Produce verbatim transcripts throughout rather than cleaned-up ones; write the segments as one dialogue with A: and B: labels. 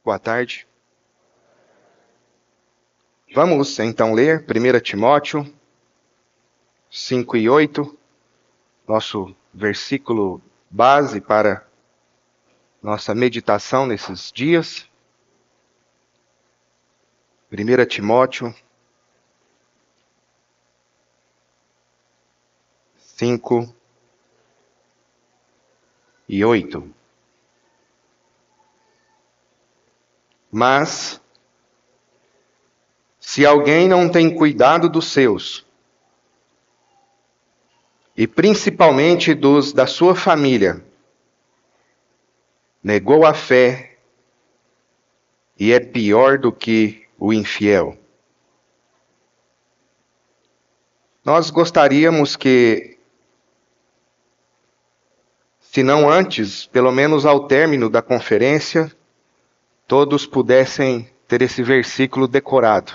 A: Boa tarde. Vamos então ler primeira Timóteo cinco e oito, nosso versículo base para nossa meditação nesses dias. primeira Timóteo cinco e oito. Mas, se alguém não tem cuidado dos seus, e principalmente dos da sua família, negou a fé e é pior do que o infiel. Nós gostaríamos que, se não antes, pelo menos ao término da conferência, todos pudessem ter esse versículo decorado.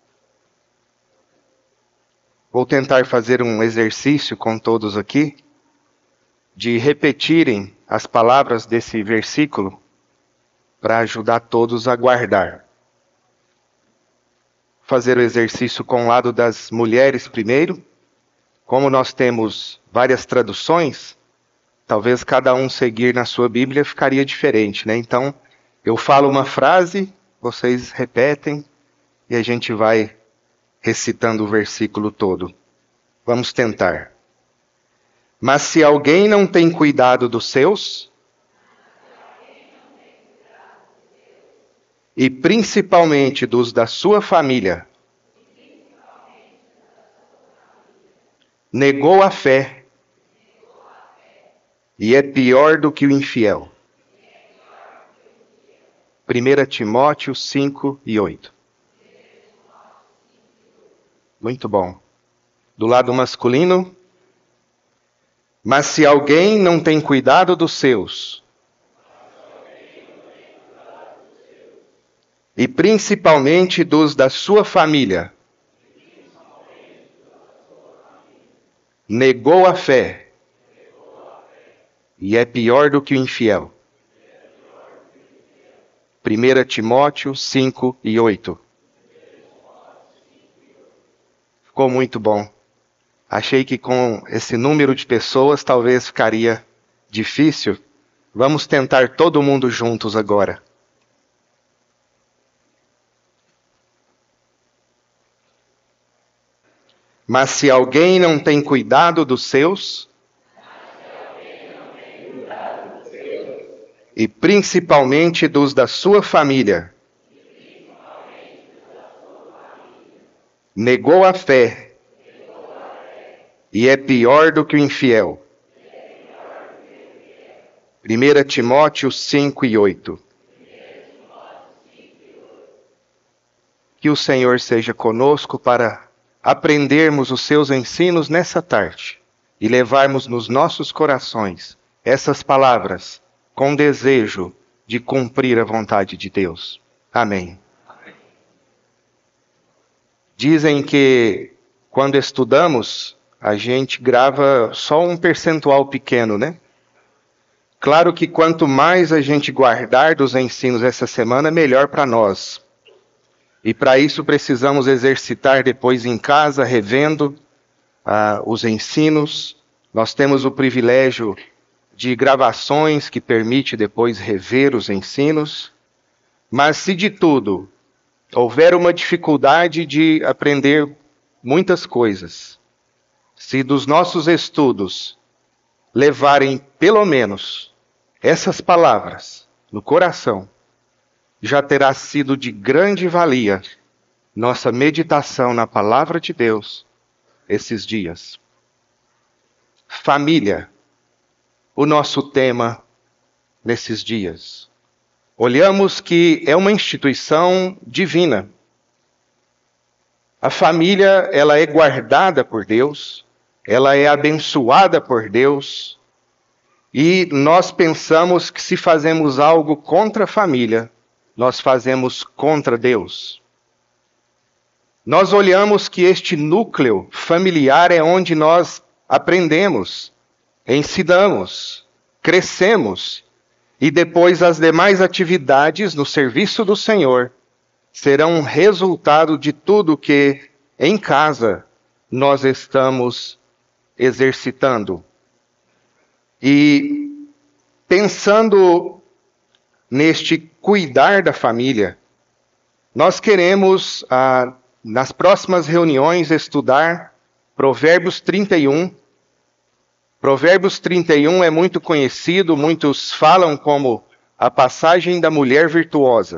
A: Vou tentar fazer um exercício com todos aqui, de repetirem as palavras desse versículo, para ajudar todos a guardar. Fazer o exercício com o lado das mulheres primeiro. Como nós temos várias traduções, talvez cada um seguir na sua Bíblia ficaria diferente, né? Então, eu falo uma frase, vocês repetem, e a gente vai recitando o versículo todo. Vamos tentar. Mas se alguém não tem cuidado dos seus, e principalmente dos da sua família, negou a fé, e é pior do que o infiel. primeira Timóteo cinco e oito. Muito bom. Do lado masculino, mas se alguém não tem cuidado dos seus, e principalmente dos da sua família, negou a fé, e é pior do que o infiel. primeira Timóteo cinco e oito. Ficou muito bom. Achei que com esse número de pessoas talvez ficaria difícil. Vamos tentar todo mundo juntos agora. Mas se alguém não tem cuidado dos seus, e principalmente dos da sua família, negou a fé, e é pior do que o infiel. primeira Timóteo cinco e oito. Que o Senhor seja conosco para aprendermos os seus ensinos nessa tarde e levarmos nos nossos corações essas palavras com desejo de cumprir a vontade de Deus. Amém. Dizem que quando estudamos, a gente grava só um percentual pequeno, né? Claro que quanto mais a gente guardar dos ensinos essa semana, melhor para nós. E para isso precisamos exercitar depois em casa, revendo ah, os ensinos. Nós temos o privilégio de gravações que permite depois rever os ensinos. Mas se de tudo houver uma dificuldade de aprender muitas coisas, se dos nossos estudos levarem pelo menos essas palavras no coração, já terá sido de grande valia nossa meditação na palavra de Deus esses dias. Família, o nosso tema nesses dias. Olhamos que é uma instituição divina. A família, ela é guardada por Deus, ela é abençoada por Deus, e nós pensamos que se fazemos algo contra a família, nós fazemos contra Deus. Nós olhamos que este núcleo familiar é onde nós aprendemos, ensinamos, crescemos, E depois as demais atividades no serviço do Senhor serão resultado de tudo que em casa nós estamos exercitando. E pensando neste cuidar da família, nós queremos, ah, nas próximas reuniões, estudar Provérbios trinta e um. Provérbios trinta e um é muito conhecido, muitos falam como a passagem da mulher virtuosa.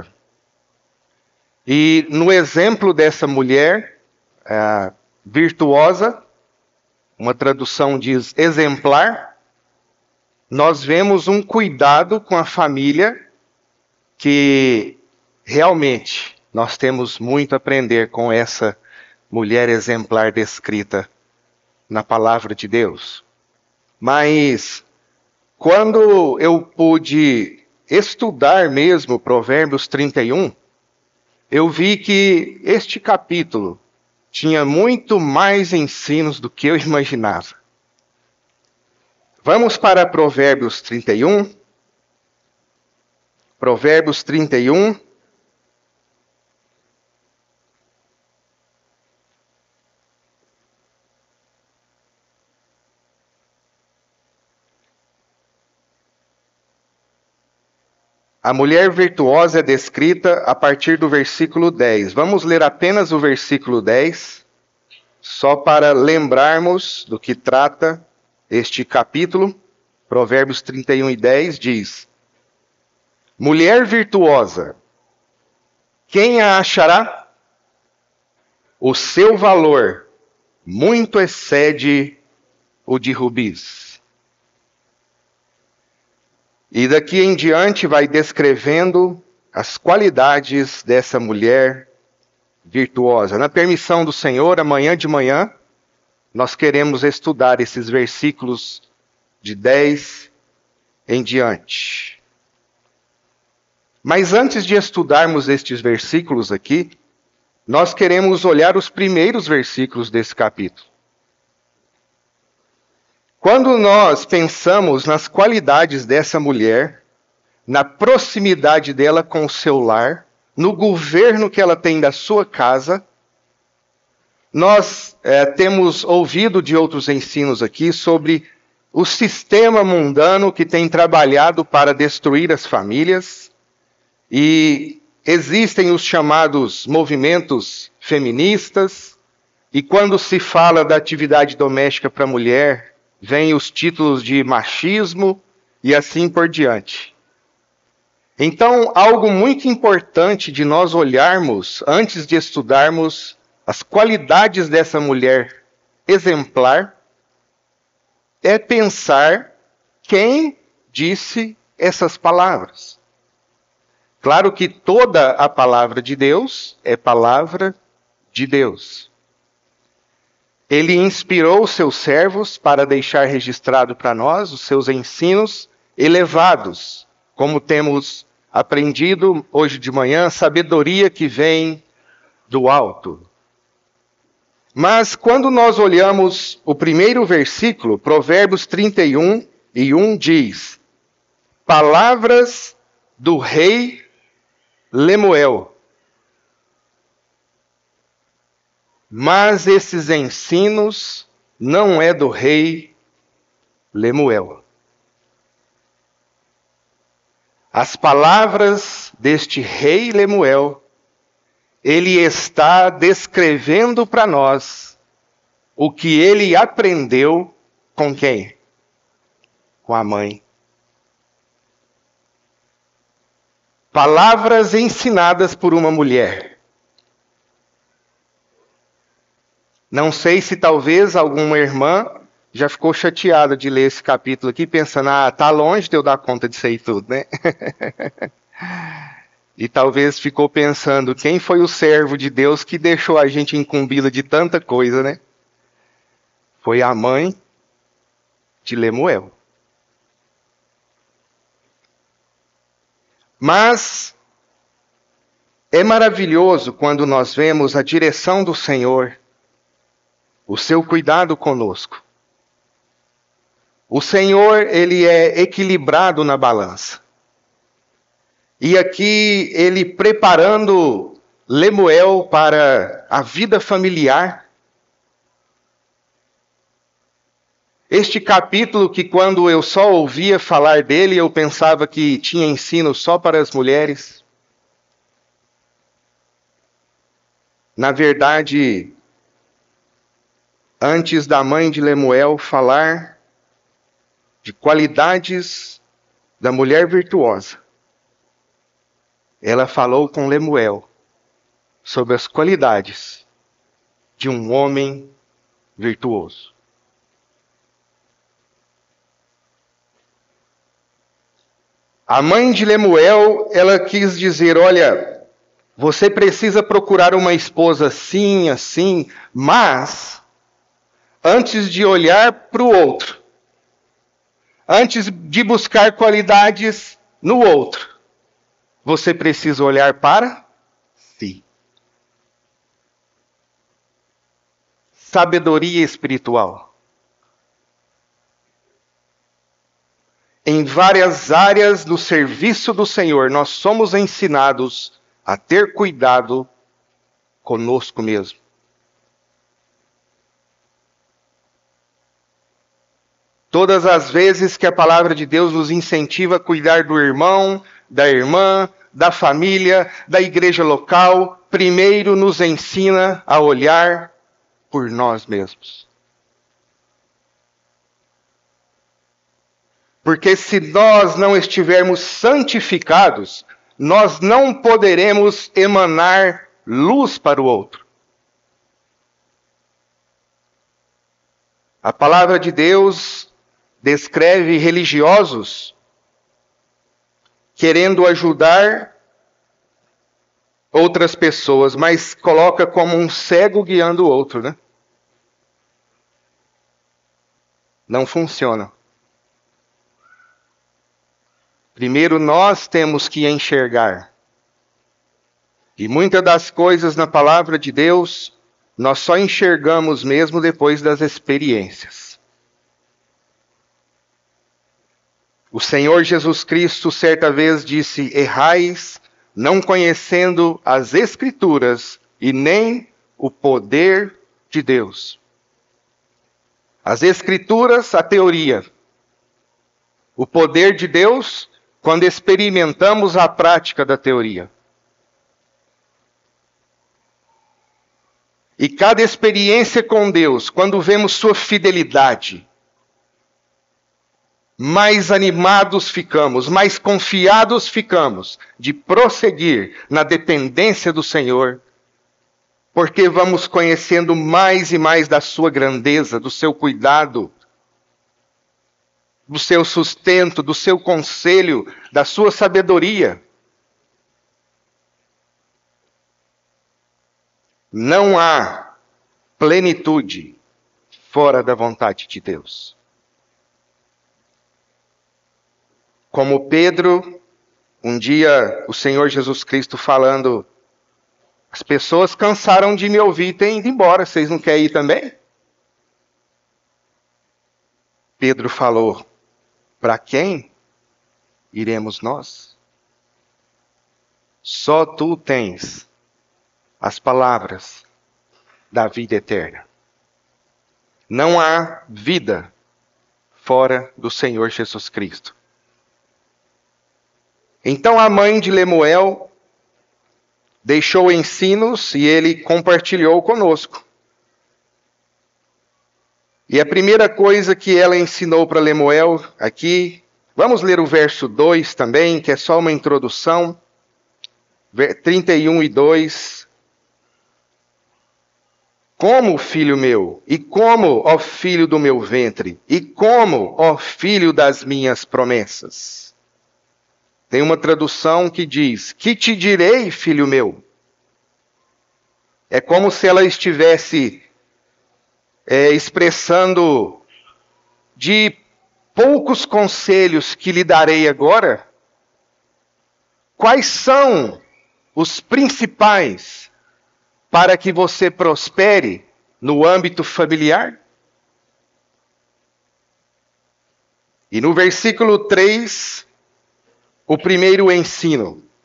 A: E no exemplo dessa mulher ah, virtuosa, uma tradução diz exemplar, nós vemos um cuidado com a família que realmente nós temos muito a aprender com essa mulher exemplar descrita na palavra de Deus. Mas quando eu pude estudar mesmo Provérbios trinta e um, eu vi que este capítulo tinha muito mais ensinos do que eu imaginava. Vamos para Provérbios trinta e um. Provérbios trinta e um. A mulher virtuosa é descrita a partir do versículo dez. Vamos ler apenas o versículo dez, só para lembrarmos do que trata este capítulo. Provérbios trinta e um e dez diz: mulher virtuosa, quem a achará? O seu valor muito excede o de rubis. E daqui em diante vai descrevendo as qualidades dessa mulher virtuosa. Na permissão do Senhor, amanhã de manhã, nós queremos estudar esses versículos de dez em diante. Mas antes de estudarmos estes versículos aqui, nós queremos olhar os primeiros versículos desse capítulo. Quando nós pensamos nas qualidades dessa mulher, na proximidade dela com o seu lar, no governo que ela tem da sua casa, nós é, temos ouvido de outros ensinos aqui sobre o sistema mundano que tem trabalhado para destruir as famílias, e existem os chamados movimentos feministas, e quando se fala da atividade doméstica para a mulher, vêm os títulos de machismo e assim por diante. Então, algo muito importante de nós olharmos, antes de estudarmos as qualidades dessa mulher exemplar, é pensar quem disse essas palavras. Claro que toda a palavra de Deus é palavra de Deus. Ele inspirou os seus servos para deixar registrado para nós os seus ensinos elevados, como temos aprendido hoje de manhã, sabedoria que vem do alto. Mas quando nós olhamos o primeiro versículo, Provérbios trinta e um, e um diz: palavras do rei Lemuel. Mas esses ensinos não é do rei Lemuel. As palavras deste rei Lemuel, ele está descrevendo para nós o que ele aprendeu com quem? Com a mãe. Palavras ensinadas por uma mulher. Não sei se talvez alguma irmã já ficou chateada de ler esse capítulo aqui, pensando, ah, tá longe de eu dar conta disso aí tudo, né? E talvez ficou pensando, quem foi o servo de Deus que deixou a gente incumbida de tanta coisa, né? Foi a mãe de Lemuel. Mas é maravilhoso quando nós vemos a direção do Senhor, o seu cuidado conosco. O Senhor, ele é equilibrado na balança. E aqui ele preparando Lemuel para a vida familiar. Este capítulo que quando eu só ouvia falar dele, eu pensava que tinha ensino só para as mulheres. Na verdade, antes da mãe de Lemuel falar de qualidades da mulher virtuosa, ela falou com Lemuel sobre as qualidades de um homem virtuoso. A mãe de Lemuel, ela quis dizer, olha, você precisa procurar uma esposa assim, assim, mas antes de olhar para o outro, antes de buscar qualidades no outro, você precisa olhar para si. Sabedoria espiritual. Em várias áreas do serviço do Senhor, nós somos ensinados a ter cuidado conosco mesmo. Todas as vezes que a palavra de Deus nos incentiva a cuidar do irmão, da irmã, da família, da igreja local, primeiro nos ensina a olhar por nós mesmos. Porque se nós não estivermos santificados, nós não poderemos emanar luz para o outro. A palavra de Deus descreve religiosos querendo ajudar outras pessoas, mas coloca como um cego guiando o outro, né? Não funciona. Primeiro nós temos que enxergar. E muitas das coisas na palavra de Deus, nós só enxergamos mesmo depois das experiências. O Senhor Jesus Cristo certa vez disse, errais, não conhecendo as Escrituras e nem o poder de Deus. As Escrituras, a teoria. O poder de Deus, quando experimentamos a prática da teoria. E cada experiência com Deus, quando vemos sua fidelidade, mais animados ficamos, mais confiados ficamos de prosseguir na dependência do Senhor, porque vamos conhecendo mais e mais da sua grandeza, do seu cuidado, do seu sustento, do seu conselho, da sua sabedoria. Não há plenitude fora da vontade de Deus. Como Pedro, um dia o Senhor Jesus Cristo falando, as pessoas cansaram de me ouvir e têm ido embora, vocês não querem ir também? Pedro falou, para quem iremos nós? Só tu tens as palavras da vida eterna. Não há vida fora do Senhor Jesus Cristo. Então a mãe de Lemuel deixou ensinos e ele compartilhou conosco. E a primeira coisa que ela ensinou para Lemuel aqui, vamos ler o verso dois também, que é só uma introdução, trinta e um e dois. Como, filho meu, e como, ó filho do meu ventre, e como, ó filho das minhas promessas. Tem uma tradução que diz, que te direi, filho meu? É como se ela estivesse é, expressando de poucos conselhos que lhe darei agora, quais são os principais para que você prospere no âmbito familiar? E no versículo três, o primeiro ensino.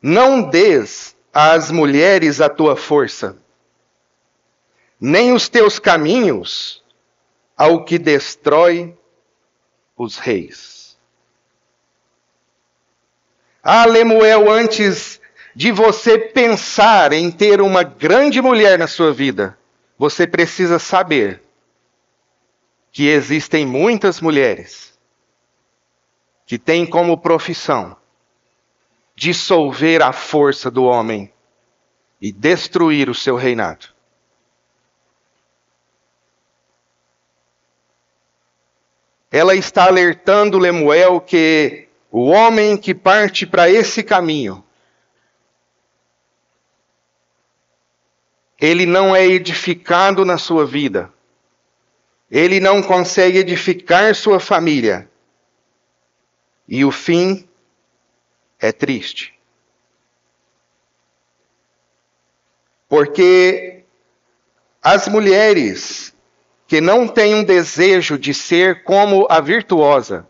A: Não dês às mulheres a tua força, nem os teus caminhos ao que destrói os reis. Ah, Lemuel, antes de você pensar em ter uma grande mulher na sua vida, você precisa saber que existem muitas mulheres que têm como profissão dissolver a força do homem e destruir o seu reinado. Ela está alertando Lemuel que o homem que parte para esse caminho, ele não é edificado na sua vida. Ele não consegue edificar sua família. E o fim é triste. Porque as mulheres que não têm um desejo de ser como a virtuosa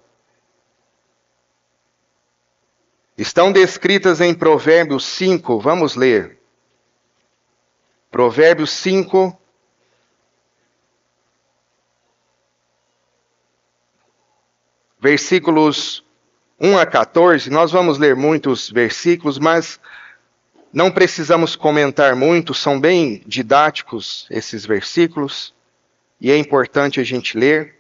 A: estão descritas em Provérbios cinco, vamos ler. Provérbios cinco, versículos um a quatorze. Nós vamos ler muitos versículos, mas não precisamos comentar muito, são bem didáticos esses versículos, e é importante a gente ler.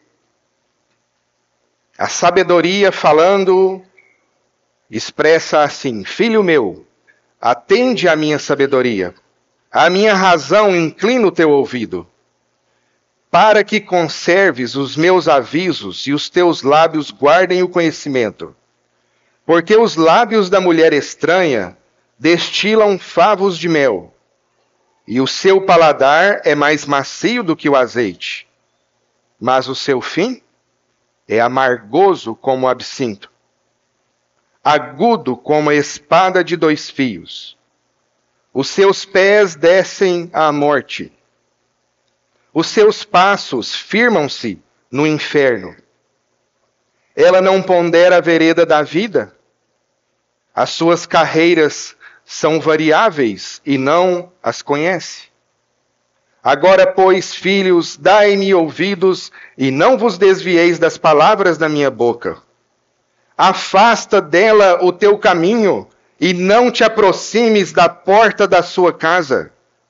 A: A sabedoria falando, expressa assim: filho meu, atende à minha sabedoria, à minha razão inclina o teu ouvido, para que conserves os meus avisos e os teus lábios guardem o conhecimento. Porque os lábios da mulher estranha destilam favos de mel, e o seu paladar é mais macio do que o azeite, mas o seu fim é amargoso como o absinto, agudo como a espada de dois fios. Os seus pés descem à morte, os seus passos firmam-se no inferno. Ela não pondera a vereda da vida, as suas carreiras são variáveis e não as conhece. Agora, pois, filhos, dai-me ouvidos e não vos desvieis das palavras da minha boca. Afasta dela o teu caminho e não te aproximes da porta da sua casa,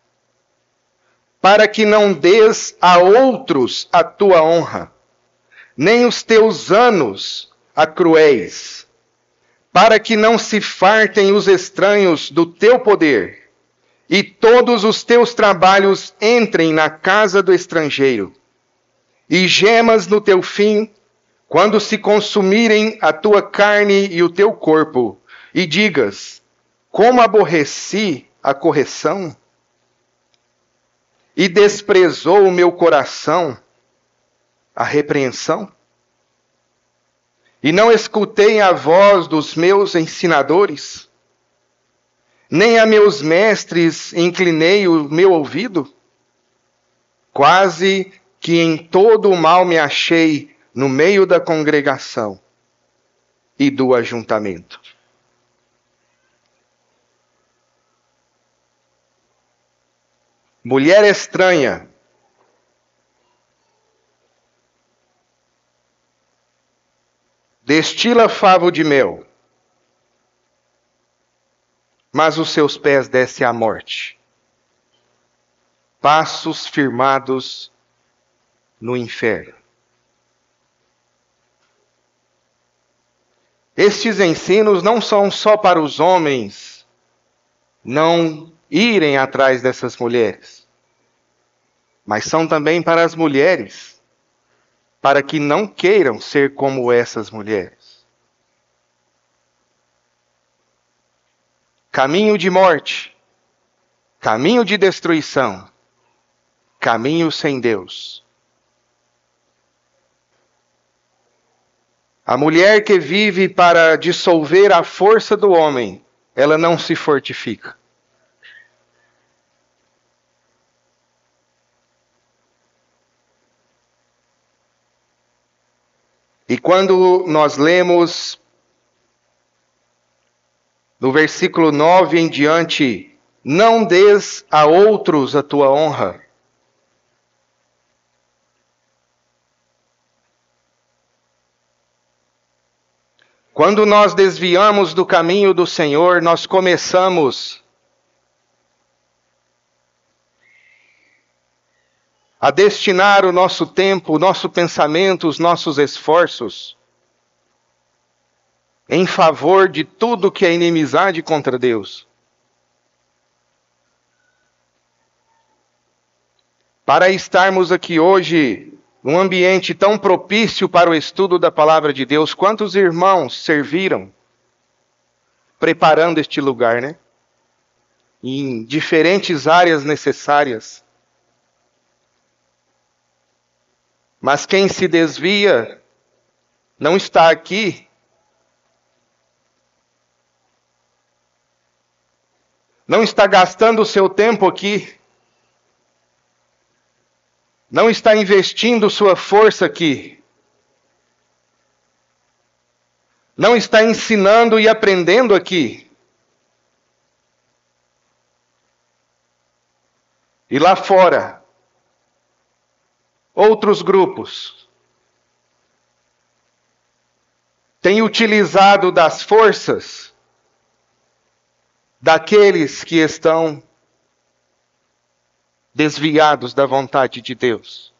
A: para que não dês a outros a tua honra, nem os teus anos a cruéis, para que não se fartem os estranhos do teu poder, e todos os teus trabalhos entrem na casa do estrangeiro, e gemas no teu fim, quando se consumirem a tua carne e o teu corpo, e digas: como aborreci a correção, e desprezou o meu coração a repreensão, e não escutei a voz dos meus ensinadores, nem a meus mestres inclinei o meu ouvido. Quase que em todo o mal me achei no meio da congregação e do ajuntamento. Mulher estranha, destila favo de mel, mas os seus pés descem à morte, passos firmados no inferno. Estes ensinos não são só para os homens não irem atrás dessas mulheres, mas são também para as mulheres, para que não queiram ser como essas mulheres. Caminho de morte, caminho de destruição, caminho sem Deus. A mulher que vive para dissolver a força do homem, ela não se fortifica. E quando nós lemos No versículo nove em diante, não des a outros a tua honra. Quando nós desviamos do caminho do Senhor, nós começamos a destinar o nosso tempo, o nosso pensamento, os nossos esforços em favor de tudo que é inimizade contra Deus. Para estarmos aqui hoje, num ambiente tão propício para o estudo da palavra de Deus, quantos irmãos serviram preparando este lugar, né? Em diferentes áreas necessárias. Mas quem se desvia não está aqui não está gastando o seu tempo aqui, não está investindo sua força aqui, não está ensinando e aprendendo aqui. E lá fora, outros grupos têm utilizado das forças daqueles que estão desviados da vontade de Deus.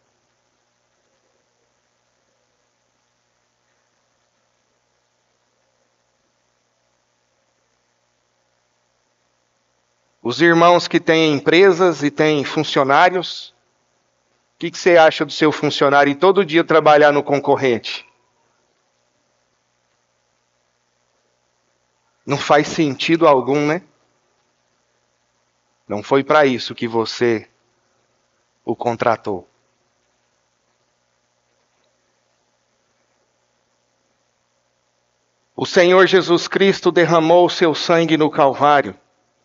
A: Os irmãos que têm empresas e têm funcionários, o que, que você acha do seu funcionário e todo dia trabalhar no concorrente? Não faz sentido algum, né? Não foi para isso que você o contratou. O Senhor Jesus Cristo derramou o seu sangue no Calvário.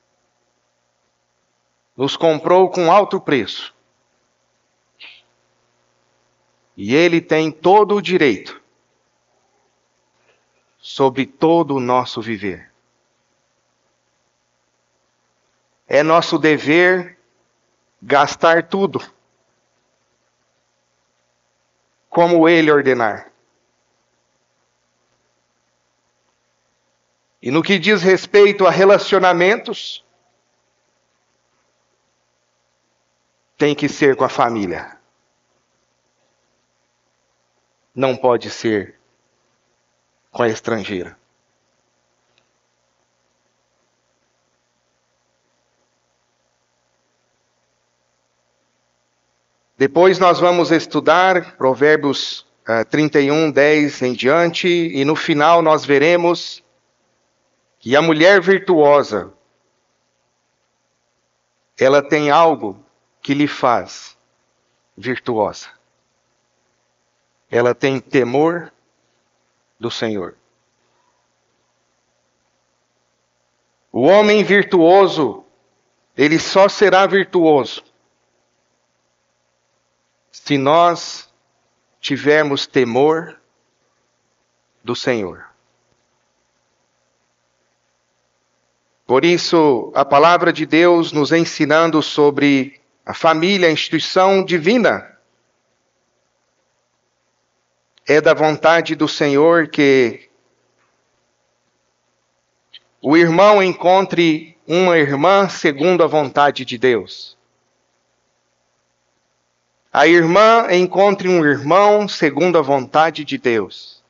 A: Nos comprou com alto preço. E Ele tem todo o direito sobre todo o nosso viver. É nosso dever gastar tudo como Ele ordenar. E no que diz respeito a relacionamentos, tem que ser com a família. Não pode ser com a estrangeira. Depois nós vamos estudar Provérbios uh, trinta e um, dez em diante, e no final nós veremos que a mulher virtuosa, ela tem algo que lhe faz virtuosa. Ela tem temor do Senhor. O homem virtuoso, ele só será virtuoso se nós tivermos temor do Senhor. Por isso, a palavra de Deus nos ensinando sobre a família, a instituição divina, é da vontade do Senhor que o irmão encontre uma irmã segundo a vontade de Deus. A irmã encontre um irmão segundo a vontade de Deus.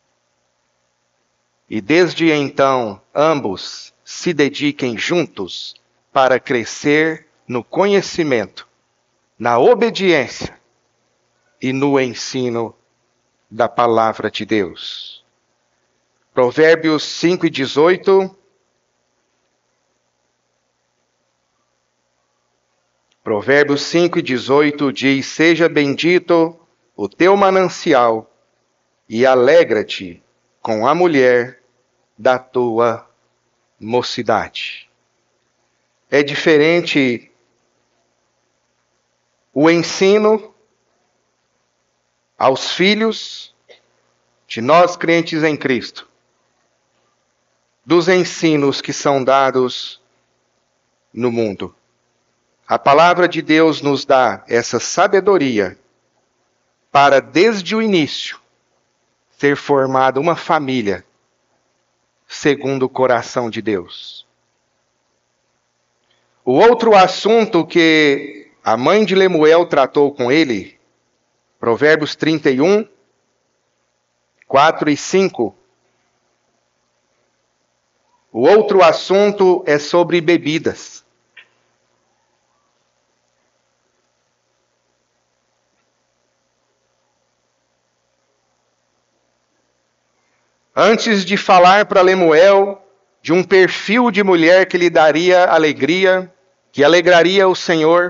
A: E desde então, ambos se dediquem juntos para crescer no conhecimento, na obediência e no ensino da palavra de Deus. Provérbios cinco e dezoito. Provérbios cinco e dezoito diz: seja bendito o teu manancial e alegra-te com a mulher da tua mocidade. É diferente o ensino aos filhos de nós crentes em Cristo dos ensinos que são dados no mundo. A palavra de Deus nos dá essa sabedoria para, desde o início, ser formada uma família segundo o coração de Deus. O outro assunto que a mãe de Lemuel tratou com ele, Provérbios trinta e um, quatro e cinco. O outro assunto é sobre bebidas. Antes de falar para Lemuel de um perfil de mulher que lhe daria alegria, que alegraria o Senhor,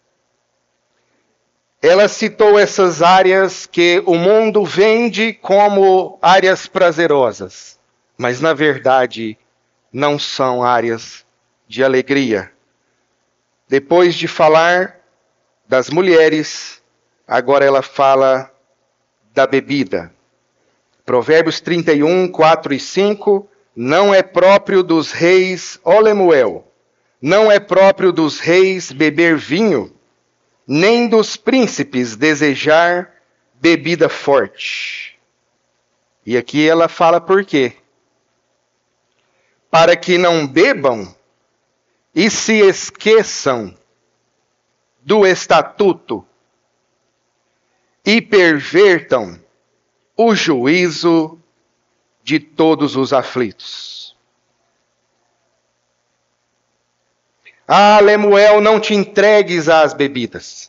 A: ela citou essas áreas que o mundo vende como áreas prazerosas, mas na verdade não são áreas de alegria. Depois de falar das mulheres, agora ela fala da bebida. Provérbios trinta e um, quatro e cinco, não é próprio dos reis, ó Lemuel, não é próprio dos reis beber vinho, nem dos príncipes desejar bebida forte. E aqui ela fala por quê? Para que não bebam e se esqueçam do estatuto e pervertam o juízo de todos os aflitos. Ah, Lemuel, não te entregues às bebidas.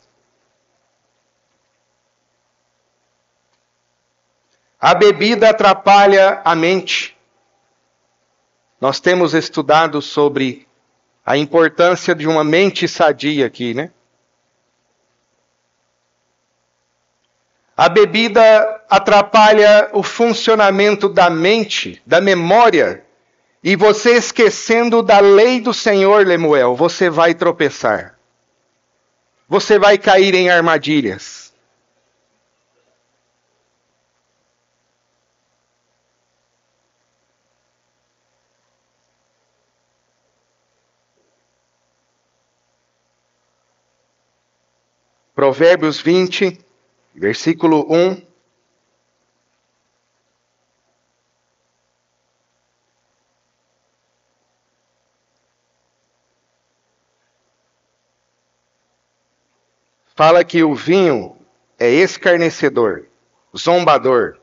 A: A bebida atrapalha a mente. Nós temos estudado sobre a importância de uma mente sadia aqui, né? A bebida atrapalha o funcionamento da mente, da memória, e você esquecendo da lei do Senhor, Lemuel, você vai tropeçar. Você vai cair em armadilhas. Provérbios vinte, versículo um. Fala que o vinho é escarnecedor, zombador.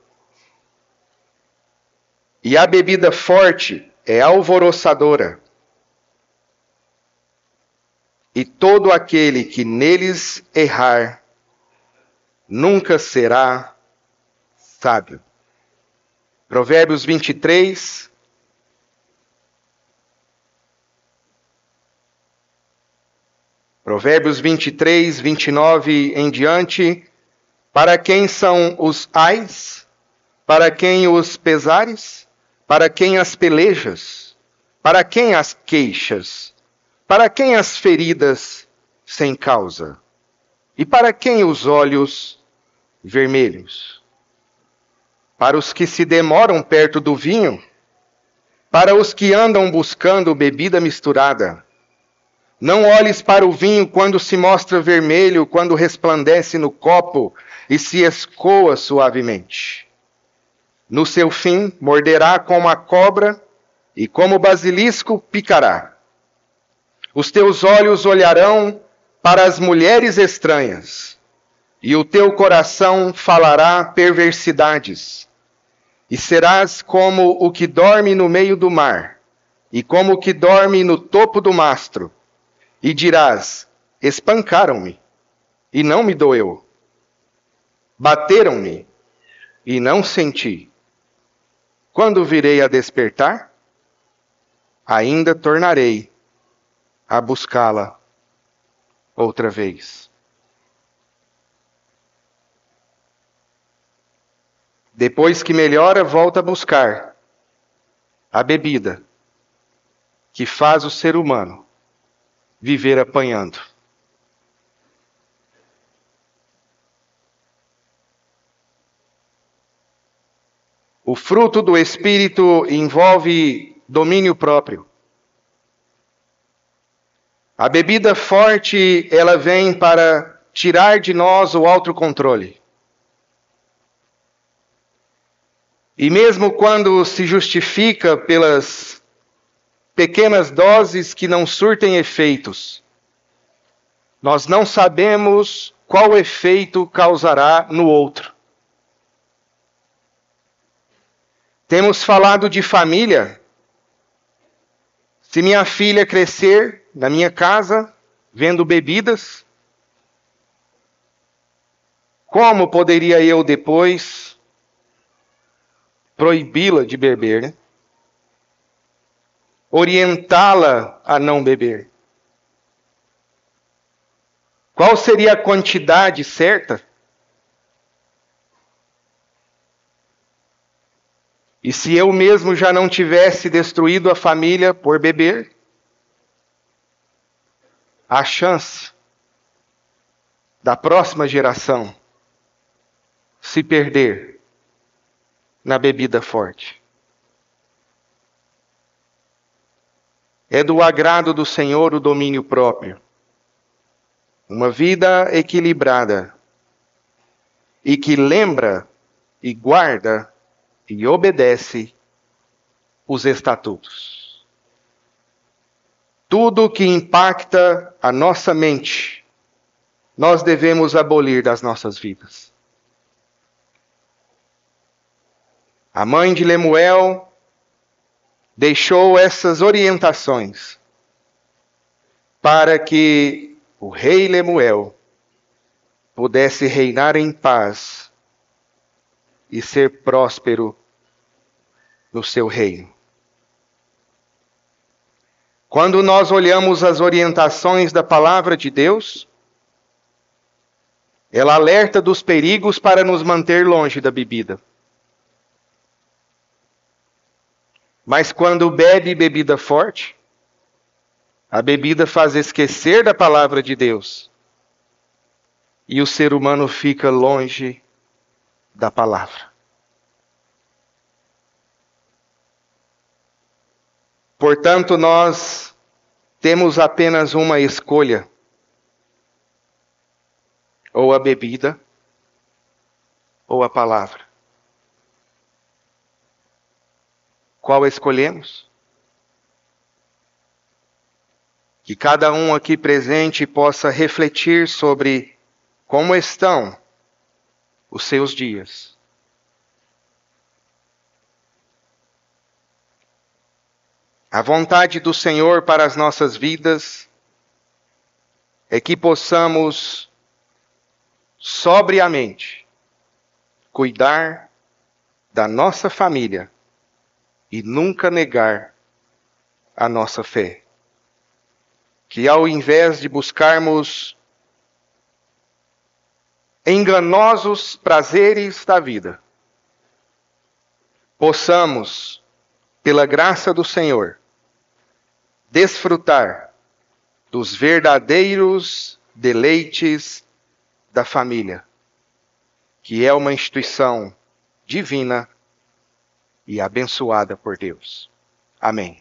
A: E a bebida forte é alvoroçadora. E todo aquele que neles errar nunca será sábio. Provérbios vinte e três. Provérbios vinte e três, vinte e nove em diante. Para quem são os ais? Para quem os pesares? Para quem as pelejas? Para quem as queixas? Para quem as feridas sem causa? E para quem os olhos vermelhos? Para os que se demoram perto do vinho? Para os que andam buscando bebida misturada? Não olhes para o vinho quando se mostra vermelho, quando resplandece no copo e se escoa suavemente. No seu fim, morderá como a cobra e como o basilisco picará. Os teus olhos olharão para as mulheres estranhas, e o teu coração falará perversidades. E serás como o que dorme no meio do mar, e como o que dorme no topo do mastro. E dirás, espancaram-me, e não me doeu. Bateram-me, e não senti. Quando virei a despertar, ainda tornarei a buscá-la outra vez. Depois que melhora, volta a buscar a bebida que faz o ser humano viver apanhando. O fruto do Espírito envolve domínio próprio. A bebida forte, ela vem para tirar de nós o autocontrole. E mesmo quando se justifica pelas pequenas doses que não surtem efeitos, nós não sabemos qual efeito causará no outro. Temos falado de família. Se minha filha crescer na minha casa, vendo bebidas, como poderia eu depois proibi-la de beber, né? Orientá-la a não beber? Qual seria a quantidade certa? E se eu mesmo já não tivesse destruído a família por beber, a chance da próxima geração se perder na bebida forte. É do agrado do Senhor o domínio próprio. Uma vida equilibrada e que lembra e guarda e obedece os estatutos. Tudo que impacta a nossa mente, nós devemos abolir das nossas vidas. A mãe de Lemuel deixou essas orientações para que o rei Lemuel pudesse reinar em paz e ser próspero no seu reino. Quando nós olhamos as orientações da palavra de Deus, ela alerta dos perigos para nos manter longe da bebida. Mas quando bebe bebida forte, a bebida faz esquecer da palavra de Deus e o ser humano fica longe da palavra. Portanto, nós temos apenas uma escolha: ou a bebida, ou a palavra. Qual escolhemos? Que cada um aqui presente possa refletir sobre como estão os seus dias. A vontade do Senhor para as nossas vidas é que possamos sobriamente cuidar da nossa família e nunca negar a nossa fé. Que ao invés de buscarmos enganosos prazeres da vida, possamos, pela graça do Senhor, desfrutar dos verdadeiros deleites da família, que é uma instituição divina e abençoada por Deus. Amém.